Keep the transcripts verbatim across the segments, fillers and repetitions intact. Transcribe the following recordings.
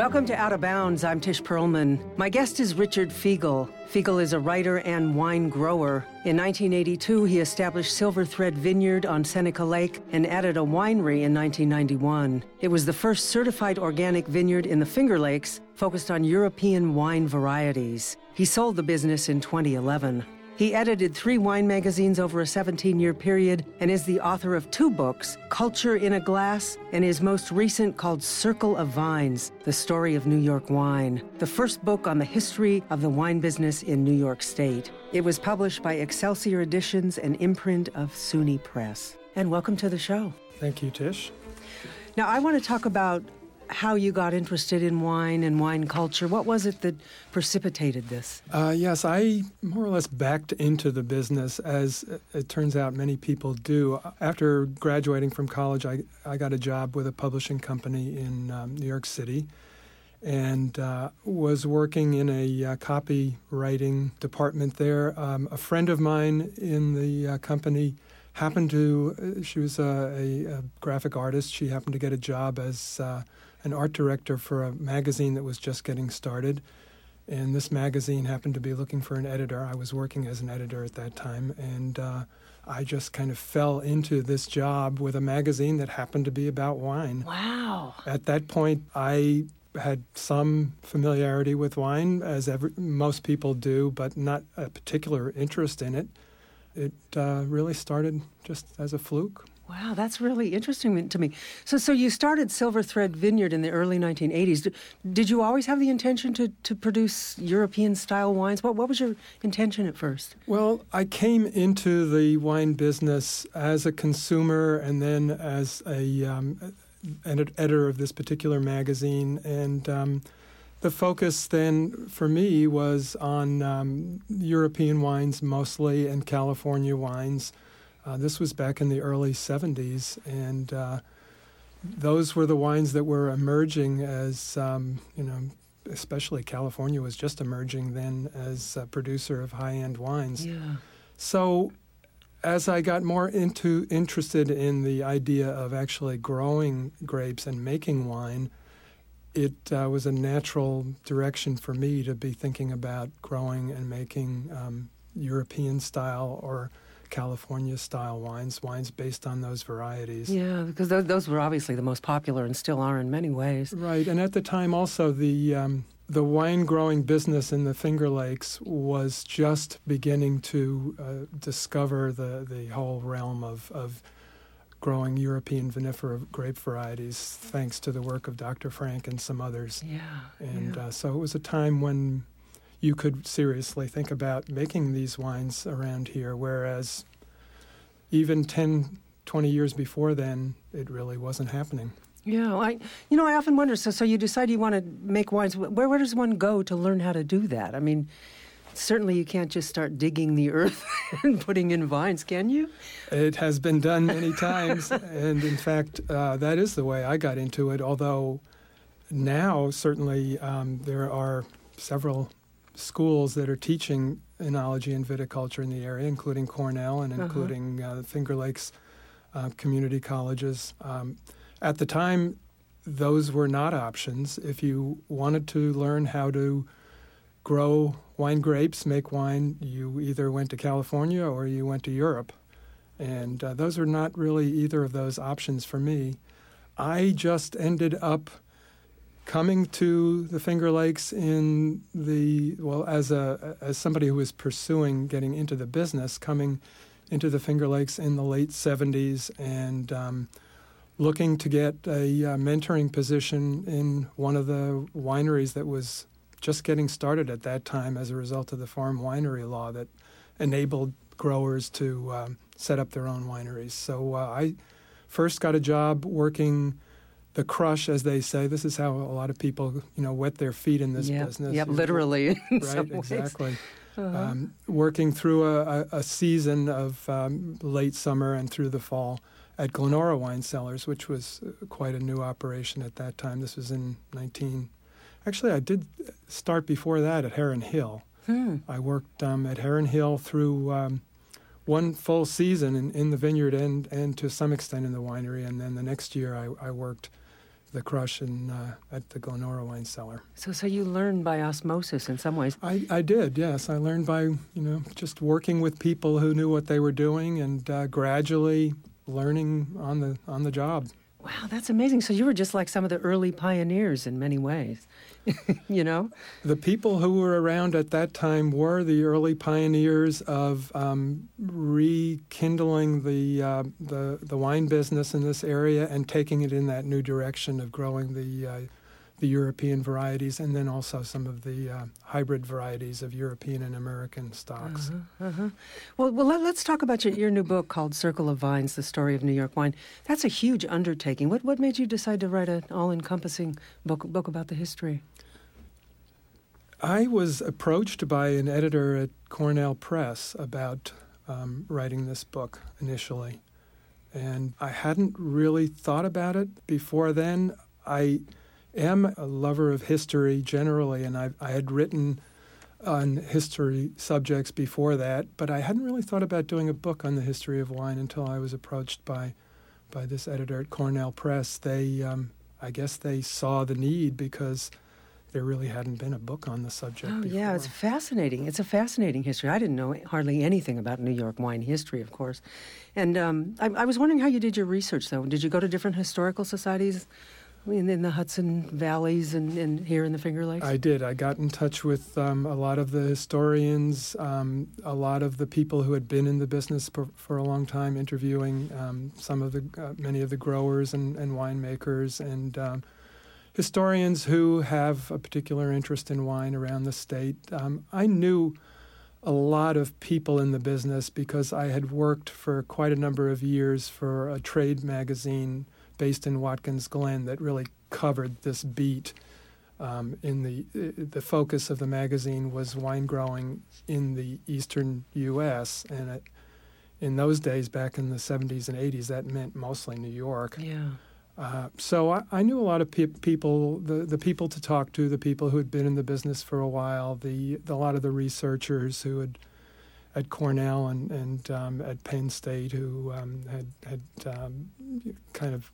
Welcome to Out of Bounds. I'm Tish Perlman. My guest is Richard Fiegel. Fiegel is a writer and wine grower. In nineteen eighty-two, he established Silver Thread Vineyard on Seneca Lake and added a winery in nineteen ninety-one. It was the first certified organic vineyard in the Finger Lakes, focused on European wine varieties. He sold the business in twenty eleven. He edited three wine magazines over a seventeen-year period and is the author of two books, Culture in a Glass, and his most recent called Circle of Vines, The Story of New York Wine, the first book on the history of the wine business in New York State. It was published by Excelsior Editions, an imprint of SUNY Press. And welcome to the show. Thank you, Tish. Now, I want to talk about how you got interested in wine and wine culture. What was it that precipitated this? Uh, yes, I more or less backed into the business, as it turns out many people do. After graduating from college, I, I got a job with a publishing company in um, New York City and uh, was working in a uh, copywriting department there. Um, a friend of mine in the uh, company happened to, she was a, a, a graphic artist. She happened to get a job as uh, an art director for a magazine that was just getting started. And this magazine happened to be looking for an editor. I was working as an editor at that time. And uh, I just kind of fell into this job with a magazine that happened to be about wine. Wow. At that point, I had some familiarity with wine, as every, most people do, but not a particular interest in it. It uh, really started just as a fluke. Wow, that's really interesting to me. So so you started Silver Thread Vineyard in the early nineteen eighties. Did, did you always have the intention to, to produce European-style wines? What, what was your intention at first? Well, I came into the wine business as a consumer and then as a um, an editor of this particular magazine. And um, the focus then for me was on um, European wines mostly and California wines. Uh, this was back in the early seventies, and uh, those were the wines that were emerging as, um, you know, especially California was just emerging then as a producer of high-end wines. Yeah. So as I got more into interested in the idea of actually growing grapes and making wine, it uh, was a natural direction for me to be thinking about growing and making um, European-style or California-style wines, wines based on those varieties. Yeah, because those, those were obviously the most popular and still are in many ways. Right, and at the time also the um, the wine-growing business in the Finger Lakes was just beginning to uh, discover the, the whole realm of, of growing European vinifera grape varieties, thanks to the work of Doctor Frank and some others. Yeah, And yeah. Uh, so it was a time when you could seriously think about making these wines around here, whereas even ten, twenty years before then, it really wasn't happening. Yeah, I, you know, I often wonder, so so you decide you want to make wines. Where, where does one go to learn how to do that? I mean, certainly you can't just start digging the earth and putting in vines, can you? It has been done many times, and in fact, uh, that is the way I got into it, although now certainly um, there are several schools that are teaching enology and viticulture in the area, including Cornell and including uh-huh. uh, Finger Lakes uh, community colleges. Um, at the time, those were not options. If you wanted to learn how to grow wine grapes, make wine, you either went to California or you went to Europe. And uh, those are not really either of those options for me. I just ended up coming to the Finger Lakes in the, well, as a as somebody who was pursuing getting into the business, coming into the Finger Lakes in the late seventies and um, looking to get a uh, mentoring position in one of the wineries that was just getting started at that time as a result of the farm winery law that enabled growers to um, set up their own wineries. So uh, I first got a job working the crush, as they say. This is how a lot of people, you know, wet their feet in this yep, business. Yep, literally. In right, some ways. exactly. Uh-huh. Um, working through a, a, a season of um, late summer and through the fall at Glenora Wine Cellars, which was quite a new operation at that time. This was in nineteen. Actually, I did start before that at Heron Hill. Hmm. I worked um, at Heron Hill through um, one full season in, in the vineyard and, and to some extent in the winery. And then the next year I, I worked the crush in uh, at the Glenora wine cellar. So, so you learned by osmosis in some ways. I, I did, yes. I learned by, you know, just working with people who knew what they were doing and uh, gradually learning on the on the job. Wow, that's amazing. So you were just like some of the early pioneers in many ways, you know? The people who were around at that time were the early pioneers of um, rekindling the, uh, the the wine business in this area and taking it in that new direction of growing the uh, the European varieties and then also some of the uh, hybrid varieties of European and American stocks. Uh-huh, uh-huh. Well, well let, let's talk about your, your new book called Circle of Vines, The Story of New York Wine. That's a huge undertaking. What what made you decide to write an all-encompassing book, book about the history? I was approached by an editor at Cornell Press about um, writing this book initially, and I hadn't really thought about it before then. I am a lover of history generally, and I, I had written on history subjects before that, but I hadn't really thought about doing a book on the history of wine until I was approached by by this editor at Cornell Press. They, um, I guess they saw the need because there really hadn't been a book on the subject oh, before. Yeah, it's fascinating. It's a fascinating history. I didn't know hardly anything about New York wine history, of course. And um, I, I was wondering how you did your research, though. Did you go to different historical societies in, in the Hudson Valleys and, and here in the Finger Lakes? I did. I got in touch with um, a lot of the historians, um, a lot of the people who had been in the business for, for a long time, interviewing um, some of the uh, many of the growers and, and winemakers and um, historians who have a particular interest in wine around the state. Um, I knew a lot of people in the business because I had worked for quite a number of years for a trade magazine based in Watkins Glen that really covered this beat. Um, in the the focus of the magazine was wine growing in the eastern U S and it, in those days, back in the seventies and eighties, that meant mostly New York. Yeah. Uh, so I, I knew a lot of pe- people, the, the people to talk to, the people who had been in the business for a while, the, the a lot of the researchers who had at Cornell and, and um, at Penn State who um, had, had um, kind of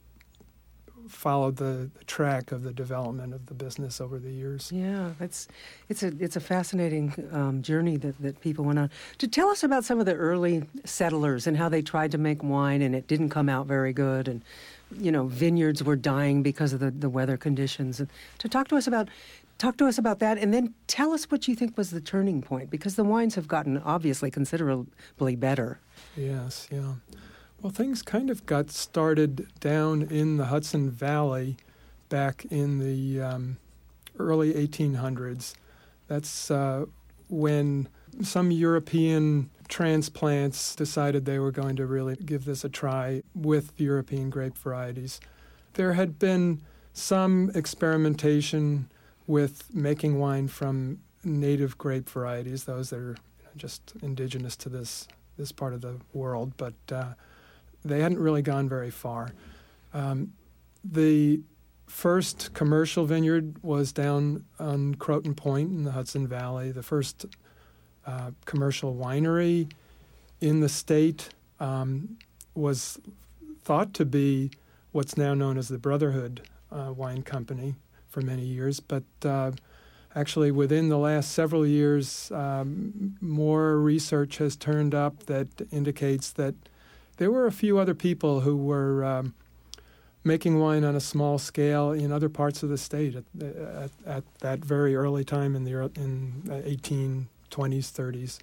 followed the, the track of the development of the business over the years. Yeah, it's it's a it's a fascinating um, journey that, that people went on. To tell us about some of the early settlers and how they tried to make wine and it didn't come out very good, and you know vineyards were dying because of the, the weather conditions. And to talk to us about talk to us about that, and then tell us what you think was the turning point, because the wines have gotten obviously considerably better. Yes, yeah. Well, things kind of got started down in the Hudson Valley back in the um, early eighteen hundreds. That's uh, when some European transplants decided they were going to really give this a try with European grape varieties. There had been some experimentation with making wine from native grape varieties, those that are you know, just indigenous to this, this part of the world, but uh, they hadn't really gone very far. Um, the first commercial vineyard was down on Croton Point in the Hudson Valley. The first uh, commercial winery in the state um, was thought to be what's now known as the Brotherhood uh, Wine Company for many years. But uh, actually within the last several years, um, more research has turned up that indicates that there were a few other people who were um, making wine on a small scale in other parts of the state at, at, at that very early time in the in eighteen twenties, thirties.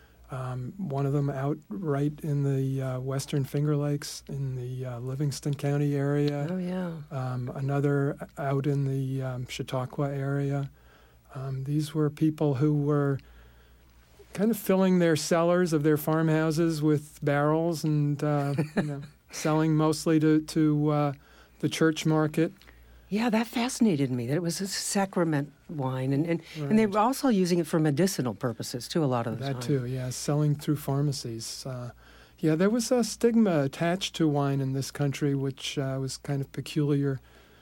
Um, one of them out right in the uh, western Finger Lakes in the uh, Livingston County area. Oh, yeah. Um, another out in the um, Chautauqua area. Um, these were people who were kind of filling their cellars of their farmhouses with barrels and uh, you know, selling mostly to, to uh, the church market. Yeah, that fascinated me, that it was a sacrament wine. And and, Right. and they were also using it for medicinal purposes, too, a lot of the That time. too, yeah, selling through pharmacies. Uh, yeah, there was a stigma attached to wine in this country, which uh, was kind of peculiar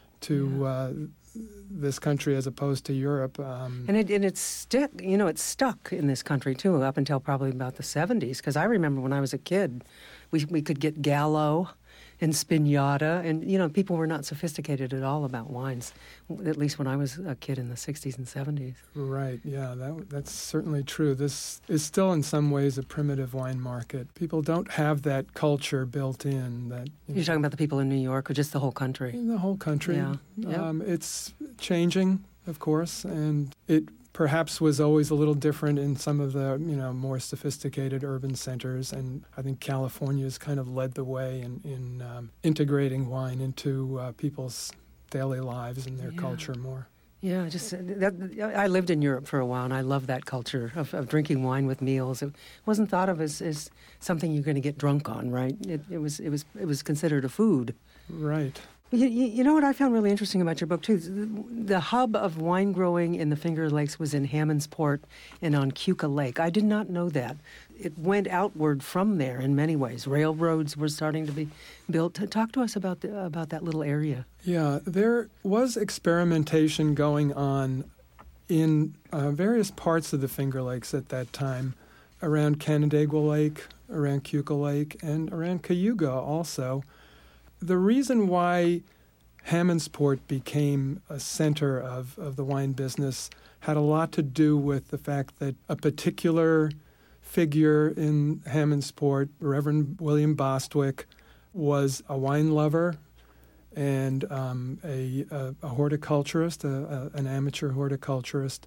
to Yeah. uh, this country as opposed to Europe. Um, And it and it's stick, you know, it's stuck in this country too, up until probably about the seventies. Because I remember when I was a kid, we we could get Gallo and Spinata. And, you know, people were not sophisticated at all about wines, at least when I was a kid in the sixties and seventies. Right, yeah, that, that's certainly true. This is still in some ways a primitive wine market. People don't have that culture built in. That you You're know, talking about the people in New York or just the whole country? in the whole country. Yeah. Yep. Um, it's changing, of course, and it perhaps was always a little different in some of the, you know, more sophisticated urban centers, and I think California has kind of led the way in, in um, integrating wine into uh, people's daily lives and their Yeah. culture more. Yeah, just uh, that, I lived in Europe for a while, and I love that culture of, of drinking wine with meals. It wasn't thought of as, as something you're going to get drunk on, right? It, it was it was it was considered a food. Right. You, you, you know what I found really interesting about your book too? The, the hub of wine growing in the Finger Lakes was in Hammondsport and on Keuka Lake. I did not know that. It went outward from there in many ways. Railroads were starting to be built. Talk to us about the, about that little area. Yeah, there was experimentation going on in uh, various parts of the Finger Lakes at that time, around Canandaigua Lake, around Keuka Lake, and around Cayuga also. The reason why Hammondsport became a center of, of the wine business had a lot to do with the fact that a particular figure in Hammondsport, Reverend William Bostwick, was a wine lover and um, a, a, a horticulturist, a, a, an amateur horticulturist.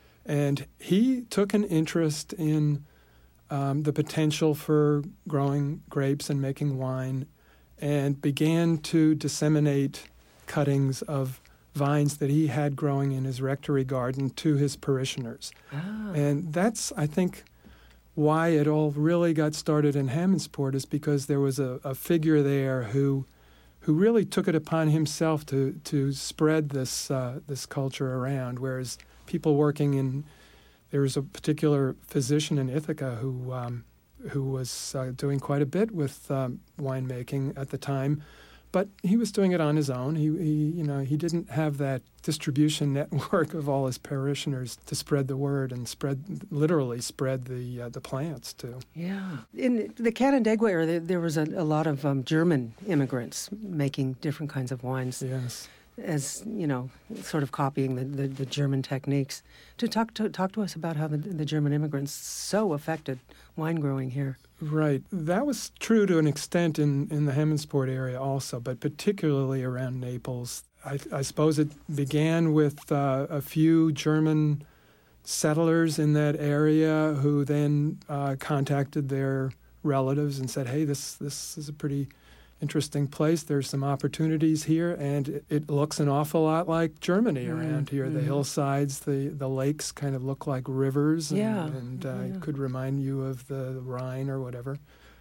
And he took an interest in um, the potential for growing grapes and making wine, and began to disseminate cuttings of vines that he had growing in his rectory garden to his parishioners. Ah. And that's, I think, why it all really got started in Hammondsport, is because there was a, a figure there who who really took it upon himself to to spread this uh, this culture around, whereas people working in, there was a particular physician in Ithaca who um, who was uh, doing quite a bit with um, winemaking at the time, but he was doing it on his own. He, he, you know, he didn't have that distribution network of all his parishioners to spread the word and spread, literally spread the uh, the plants too. Yeah. In the Canandaigua area, there, there was a, a lot of um, German immigrants making different kinds of wines. Yes. As, you know, sort of copying the, the, the German techniques. To talk to talk to us about how the, the German immigrants so affected wine growing here. Right. That was true to an extent in, in the Hammondsport area also, but particularly around Naples. I, I suppose it began with uh, a few German settlers in that area who then uh, contacted their relatives and said, hey, this this is a pretty interesting place. There's some opportunities here, and it, it looks an awful lot like Germany mm, around here. Mm-hmm. The hillsides, the, the lakes kind of look like rivers, and, yeah. and uh, yeah. it could remind you of the Rhine or whatever.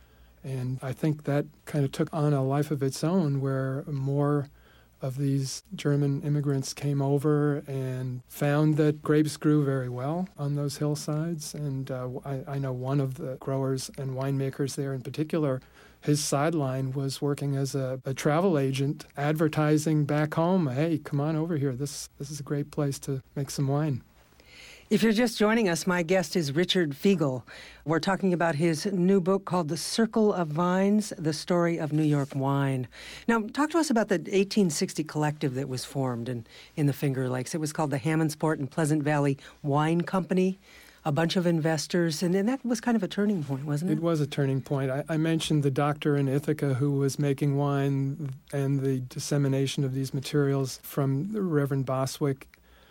And I think that kind of took on a life of its own, where more of these German immigrants came over and found that grapes grew very well on those hillsides. And uh, I, I know one of the growers and winemakers there in particular, his sideline was working as a, a travel agent, advertising back home, hey, come on over here. This this is a great place to make some wine. If you're just joining us, my guest is Richard Fiegel. We're talking about his new book called The Circle of Vines, The Story of New York Wine. Now, talk to us about the eighteen sixty collective that was formed in, in the Finger Lakes. It was called the Hammondsport and Pleasant Valley Wine Company. A bunch of investors, and then that was kind of a turning point, wasn't it? It was a turning point. I, I mentioned the doctor in Ithaca who was making wine and the dissemination of these materials from the Reverend Bostwick.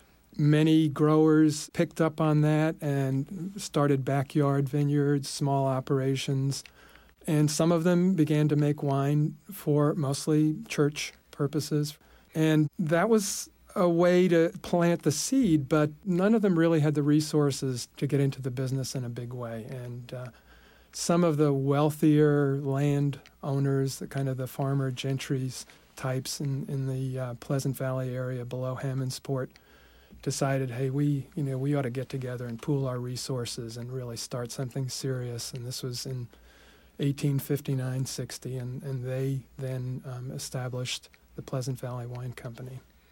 Many growers picked up on that and started backyard vineyards, small operations, and some of them began to make wine for mostly church purposes. And that was a way to plant the seed, but none of them really had the resources to get into the business in a big way. And uh, some of the wealthier land owners, the kind of the farmer gentry types in, in the uh, Pleasant Valley area below Hammondsport, decided, hey, we you know we ought to get together and pool our resources and really start something serious. And this was in eighteen fifty-nine sixty, and, and they then um, established the Pleasant Valley Wine Company.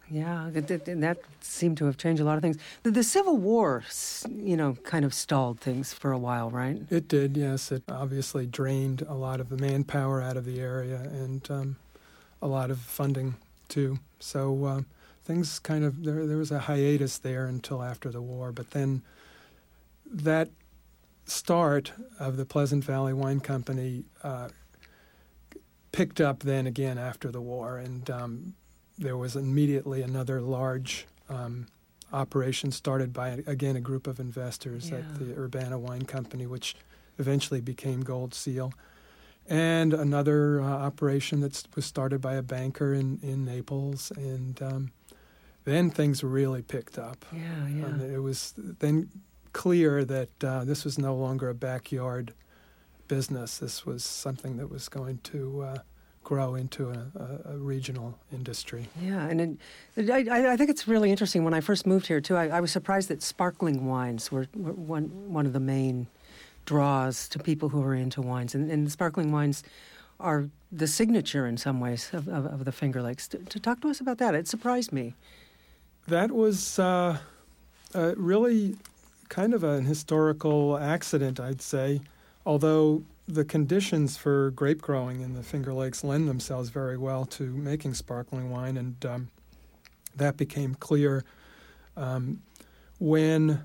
Yeah, that, that, and that seemed to have changed a lot of things. The, the Civil War, you know, kind of stalled things for a while, right? It did, yes. It obviously drained a lot of the manpower out of the area and um, a lot of funding, too. So uh, things kind of, there, there was a hiatus there until after the war. But then that start of the Pleasant Valley Wine Company uh, picked up then again after the war, and um, there was immediately another large um, operation started by, again, a group of investors yeah. at the Urbana Wine Company, which eventually became Gold Seal, and another uh, operation that was started by a banker in, in Naples, and um, then things really picked up. Yeah, yeah. And it was then clear that uh, this was no longer a backyard business. This was something that was going to uh, grow into a, a, a regional industry. Yeah, and it, I, I think it's really interesting. When I first moved here, too, I, I was surprised that sparkling wines were, were one one of the main draws to people who are into wines. And, and sparkling wines are the signature in some ways of, of, of the Finger Lakes. To, to talk to us about that, it surprised me. That was uh, uh, really kind of an historical accident, I'd say, although the conditions for grape growing in the Finger Lakes lend themselves very well to making sparkling wine, and um, that became clear um, when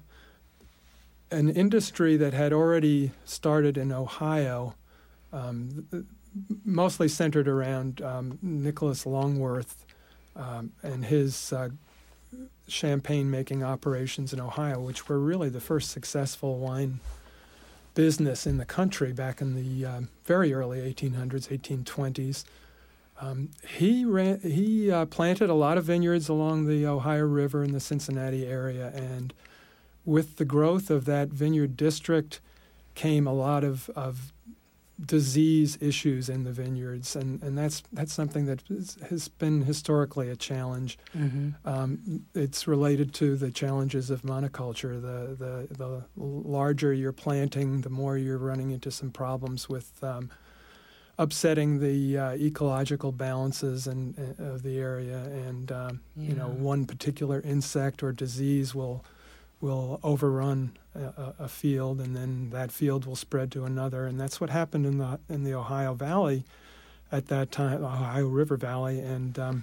an industry that had already started in Ohio, um, mostly centered around um, Nicholas Longworth um, and his uh, champagne-making operations in Ohio, which were really the first successful wine business in the country back in the uh, very early eighteen hundreds, eighteen twenties. Um, he ran, he uh, planted a lot of vineyards along the Ohio River in the Cincinnati area, and with the growth of that vineyard district came a lot of, of disease issues in the vineyards, and, and that's that's something that has been historically a challenge. Mm-hmm. Um, it's related to the challenges of monoculture. The, the the larger you're planting, the more you're running into some problems with um, upsetting the uh, ecological balances and uh, of the area, and um, yeah. you know, one particular insect or disease will will overrun a, a field, and then that field will spread to another. And that's what happened in the in the Ohio Valley at that time, Ohio River Valley. And um,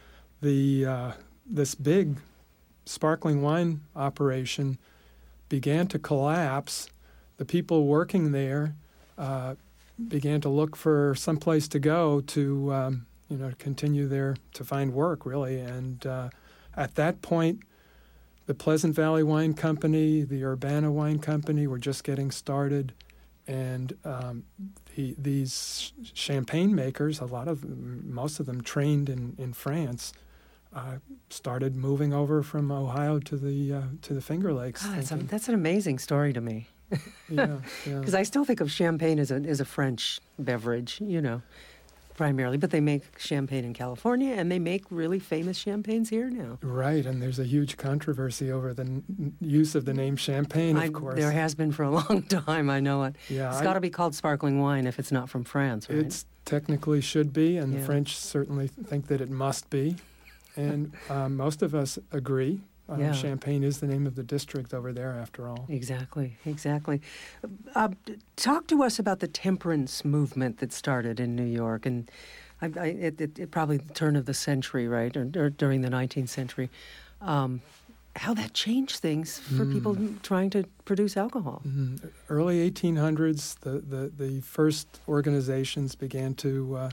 the uh, this big sparkling wine operation began to collapse. The people working there uh, began to look for some place to go to, um, you know, continue their, to find work, really. And uh, at that point, the Pleasant Valley Wine Company, the Urbana Wine Company were just getting started, and um, the, these champagne makers, a lot of them, most of them trained in, in France, uh, started moving over from Ohio to the uh, to the Finger Lakes. God, that's, a, that's an amazing story to me. yeah, yeah. Because I still think of champagne as a as a French beverage, you know, primarily. But they make champagne in California, and they make really famous champagnes here now. Right, and there's a huge controversy over the n- use of the name champagne, of I, course. There has been for a long time, I know it. Yeah, it's I- got to be called sparkling wine if it's not from France, right? It technically should be, and Yeah. the French certainly think that it must be. And um, most of us agree. Um, Yeah. Champagne is the name of the district over there, after all. Exactly, exactly. Uh, talk to us about the temperance movement that started in New York, and I, I, it, it, it probably the turn of the century, right, or, or during the nineteenth century. Um, how that changed things for Mm. people trying to produce alcohol. Mhm. Early eighteen hundreds, the, the, the first organizations began to uh,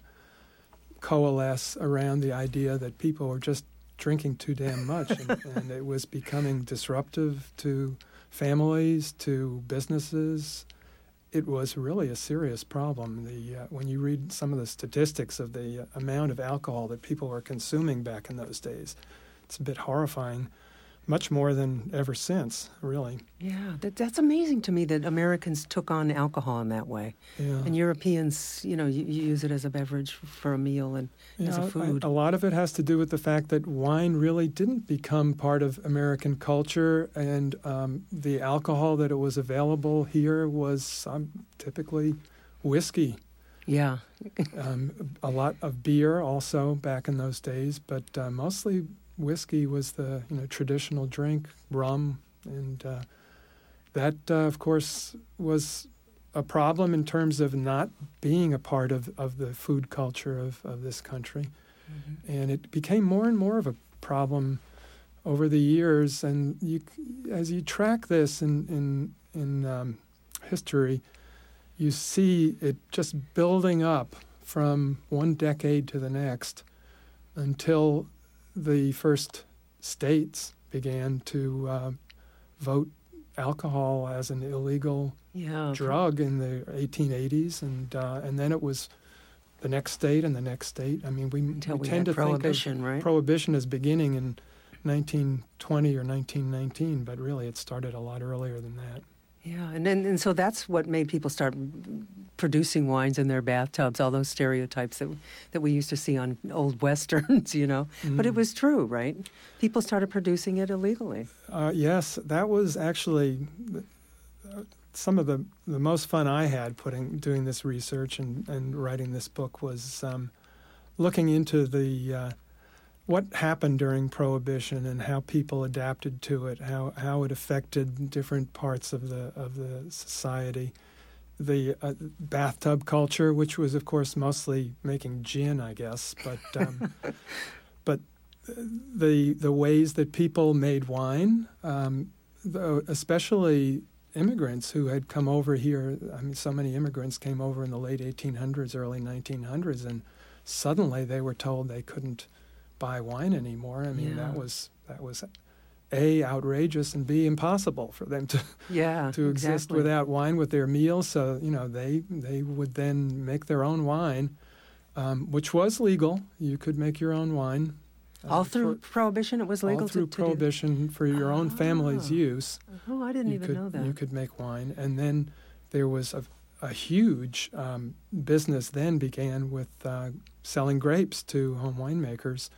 coalesce around the idea that people were just drinking too damn much, and, and it was becoming disruptive to families, to businesses. It was really a serious problem. The uh, when you read some of the statistics of the uh, amount of alcohol that people were consuming back in those days, it's a bit horrifying. Much more than ever since, really. Yeah, that, that's amazing to me that Americans took on alcohol in that way. Yeah. And Europeans, you know, you, you use it as a beverage for a meal and as a Yeah, food. A, a lot of it has to do with the fact that wine really didn't become part of American culture, and um, the alcohol that it was available here was um, typically whiskey. Yeah. um, a lot of beer also back in those days, but uh, mostly whiskey was the you know traditional drink, rum, and uh, that, uh, of course, was a problem in terms of not being a part of, of the food culture of, of this country. Mm-hmm. And it became more and more of a problem over the years. And you, as you track this in, in, in um, history, you see it just building up from one decade to the next until the first states began to uh, vote alcohol as an illegal yeah. drug in the eighteen eighties, and uh, and then it was the next state and the next state. I mean, we, Until we we tend had to think prohibition, of right? prohibition as beginning in nineteen twenty or nineteen nineteen, but really it started a lot earlier than that. Yeah, and then and so that's what made people start producing wines in their bathtubs, all those stereotypes that that we used to see on old westerns, you know. Mm. But it was true, right? People started producing it illegally. Uh, yes, that was actually uh, some of the, the most fun I had putting doing this research and, and writing this book was um, looking into the uh, what happened during Prohibition and how people adapted to it, how how it affected different parts of the of the society. The uh, bathtub culture, which was, of course, mostly making gin, I guess, but um, but the the ways that people made wine, um, the, especially immigrants who had come over here. I mean, so many immigrants came over in the late eighteen hundreds, early nineteen hundreds, and suddenly they were told they couldn't buy wine anymore. I mean, yeah. that was that was A, outrageous, and B, impossible for them to yeah, to exist exactly. without wine with their meals. So, you know, they they would then make their own wine, um, which was legal. You could make your own wine. Uh, all through for, Prohibition, it was legal all through to, to Prohibition do. for your ah. own family's use. Oh, I didn't you even could, know that. You could make wine. And then there was a, a huge um, business then began with uh, selling grapes to home winemakers.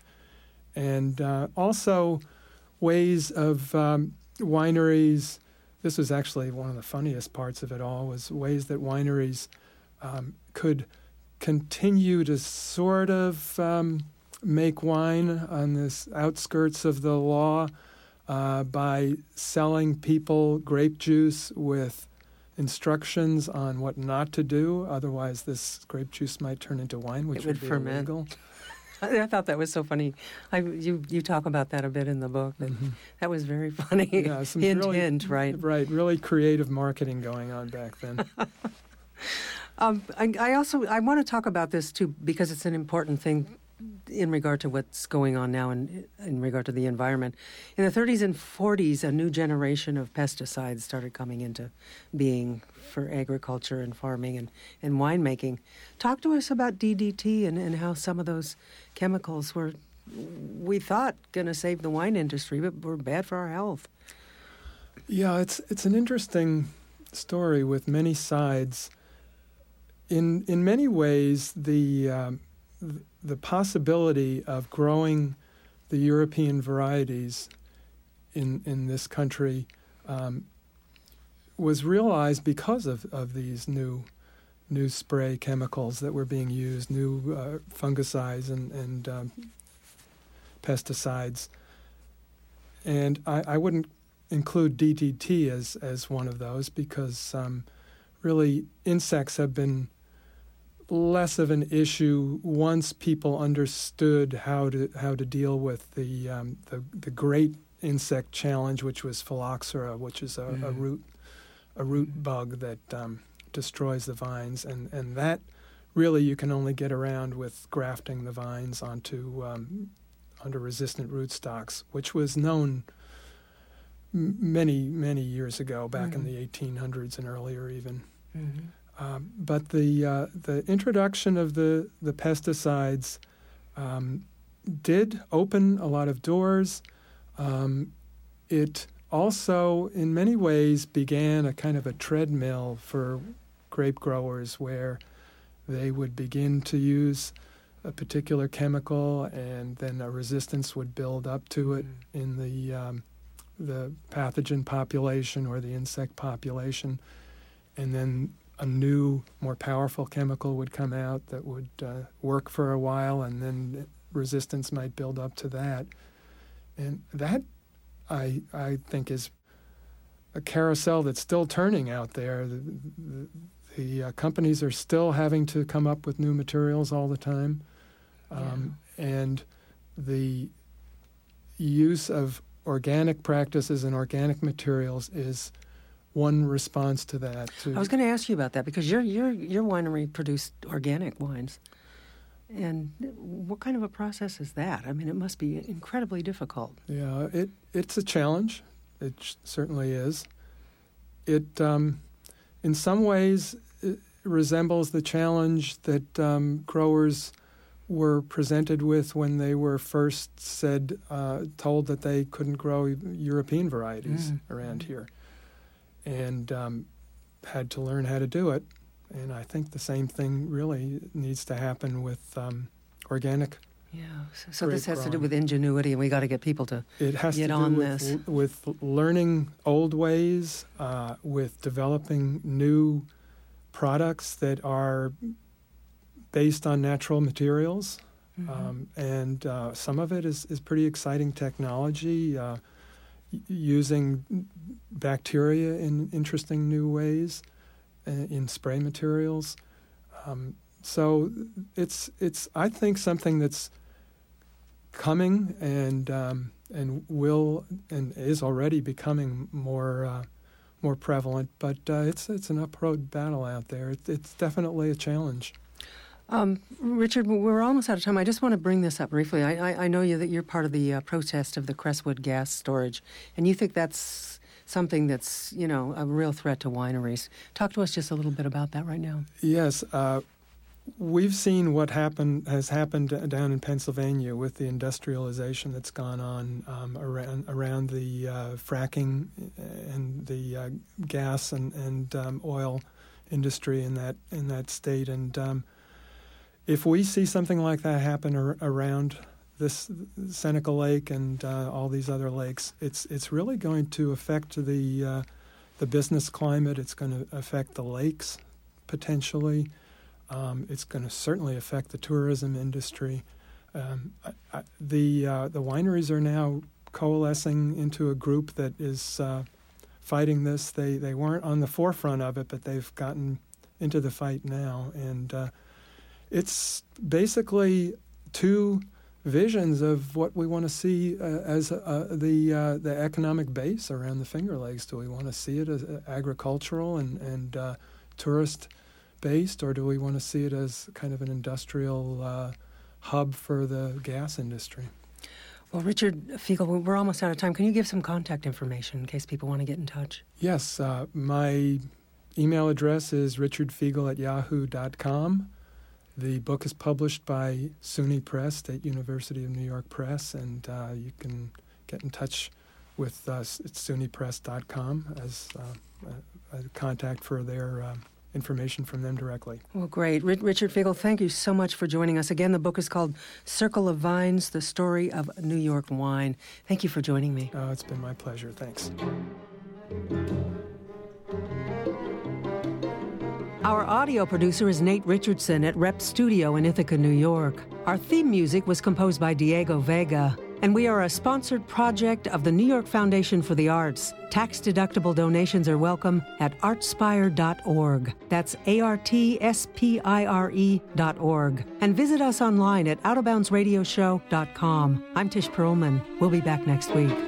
And uh, also ways of um, wineries, this was actually one of the funniest parts of it all, was ways that wineries um, could continue to sort of um, make wine on this outskirts of the law uh, by selling people grape juice with instructions on what not to do. Otherwise, this grape juice might turn into wine, which it would, would be ferment. illegal. I thought that was so funny. I, you you talk about that a bit in the book. That, mm-hmm. that was very funny. Yeah, some hint, really, hint, right? Right, really creative marketing going on back then. um, I, I also I want to talk about this too because it's an important thing in regard to what's going on now in, in regard to the environment. In the thirties and forties, a new generation of pesticides started coming into being for agriculture and farming and, and winemaking. Talk to us about D D T and, and how some of those chemicals were, we thought, going to save the wine industry, but were bad for our health. Yeah, it's it's an interesting story with many sides. In in many ways, the um, the possibility of growing the European varieties in in this country um, was realized because of, of these new new spray chemicals that were being used, new uh, fungicides and and um, pesticides. And I, I wouldn't include D D T as as one of those because um, really insects have been less of an issue once people understood how to how to deal with the um, the, the great insect challenge, which was phylloxera, which is a, mm. a root a root bug that um, destroys the vines, and and that really you can only get around with grafting the vines onto um, onto resistant rootstocks, which was known m- many many years ago, back mm. in the eighteen hundreds and earlier even. Mm-hmm. Um, but the uh, the introduction of the, the pesticides um, did open a lot of doors. Um, it also, in many ways, began a kind of a treadmill for grape growers where they would begin to use a particular chemical and then a resistance would build up to it mm. in the um, the pathogen population or the insect population. And then a new, more powerful chemical would come out that would uh, work for a while, and then resistance might build up to that. And that, I I think, is a carousel that's still turning out there. The, the, the uh, companies are still having to come up with new materials all the time. Um, yeah. And the use of organic practices and organic materials is one response to that. To I was going to ask you about that because your your your winery produced organic wines. And what kind of a process is that? I mean, it must be incredibly difficult. Yeah, it it's a challenge. It certainly is. It, um, in some ways, it resembles the challenge that um, growers were presented with when they were first said, uh, told that they couldn't grow European varieties mm. around here, and um, had to learn how to do it. And I think the same thing really needs to happen with um, organic. Yeah, so, so this has growing. to do with ingenuity, and we got to get people to it has get to do on with, this. with learning old ways, uh, with developing new products that are based on natural materials, mm-hmm. um, and uh, some of it is, is pretty exciting technology, uh, using bacteria in interesting new ways, uh, in spray materials. Um, so it's it's I think something that's coming and um, and will and is already becoming more uh, more prevalent, but uh, it's it's an uphill battle out there. It, it's definitely a challenge. Um, Richard, we're almost out of time. I just want to bring this up briefly. I, I, I know you that you're part of the uh, protest of the Crestwood gas storage, and you think that's something that's, you know, a real threat to wineries. Talk to us just a little bit about that right now. Yes, uh, we've seen what happened has happened down in Pennsylvania with the industrialization that's gone on um, around around the uh, fracking and the uh, gas and and um, oil industry in that in that state, and um, if we see something like that happen ar- around this Seneca Lake and uh, all these other lakes, it's it's really going to affect the uh, the business climate. It's going to affect the lakes potentially. Um, it's going to certainly affect the tourism industry. Um, I, I, the uh, the wineries are now coalescing into a group that is uh, fighting this. They they weren't on the forefront of it, but they've gotten into the fight now, and uh, it's basically two visions of what we want to see uh, as uh, the uh, the economic base around the Finger Lakes. Do we want to see it as agricultural and and uh, tourist based, or do we want to see it as kind of an industrial uh, hub for the gas industry? Well, Richard Figel, we're almost out of time. Can you give some contact information in case people want to get in touch? Yes. Uh, my email address is richardfigel at yahoo dot com. The book is published by SUNY Press, State University of New York Press, and uh, you can get in touch with us at suny press dot com as uh, a, a contact for their uh, information from them directly. Well, great. R- Richard Figel, thank you so much for joining us. Again, the book is called Circle of Vines, The Story of New York Wine. Thank you for joining me. Uh, it's been my pleasure. Thanks. Our audio producer is Nate Richardson at Rep Studio in Ithaca, New York. Our theme music was composed by Diego Vega. And we are a sponsored project of the New York Foundation for the Arts. Tax-deductible donations are welcome at artspire dot org. That's A R T S P I R E dot org. And visit us online at out of bounds radio show dot com. I'm Tish Perlman. We'll be back next week.